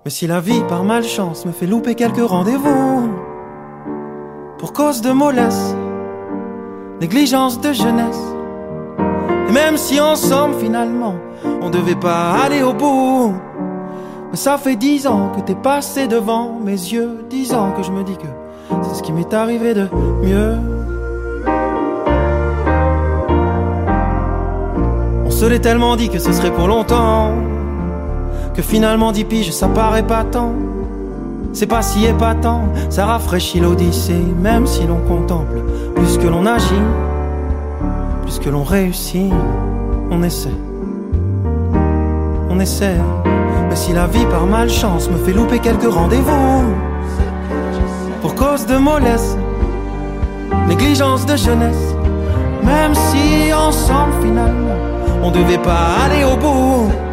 Mais si la vie par malchance me fait louper quelques rendez-vous, pour cause de mollesse, négligence de jeunesse, et même si ensemble finalement on devait pas aller au bout, mais ça fait 10 ans que t'es passé devant mes yeux, 10 ans que je me dis que c'est ce qui m'est arrivé de mieux. On se l'est tellement dit que ce serait pour longtemps, que finalement 10 piges ça paraît pas tant. C'est pas si épatant, ça rafraîchit l'odyssée. Même si l'on contemple, plus que l'on agit, plus que l'on réussit, on essaie. On essaie. Mais si la vie par malchance me fait louper quelques rendez-vous, pour cause de mollesse, négligence de jeunesse, même si ensemble finalement on devait pas aller au bout,